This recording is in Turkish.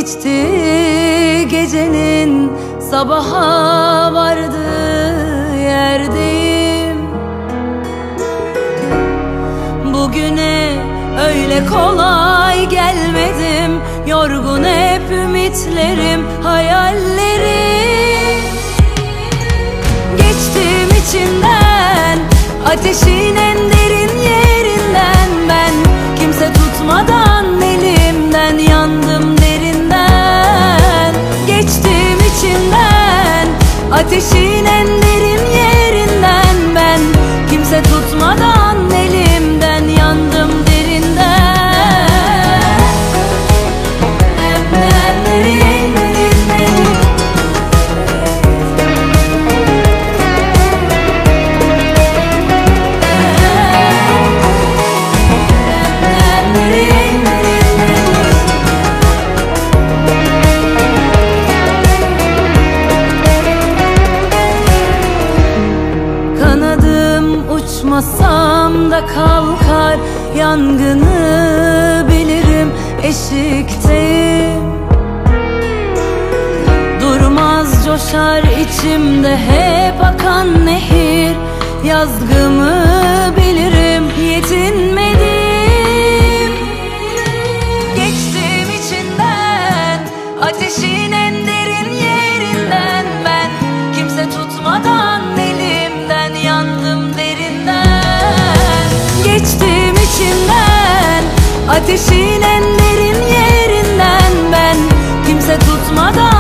geçti gecenin sabaha vardığı yerdeyim. Bugüne öyle kolay gelmedim, yorgun hep ümitlerim, hayallerim. Geçtim içinden, ateşin en derin yerinden. Ben kimse tutmadan elimden, yandım derinden. Geçtim içinden, ateşin en derin yerinden. Ben kimse tutmadan elimden, yandım derinden. Uçmasam da kalkar yangını, bilirim eşikteyim. Durmaz coşar içimde hep akan nehir, yazgımı bilirim yetinmedim. Geçtim içinden, ateşin en derin yerinden. Ben kimse tutmadan elimden, yandım derinden. Geçtim içinden, ateşin en derin yerinden. Ben kimse tutmadan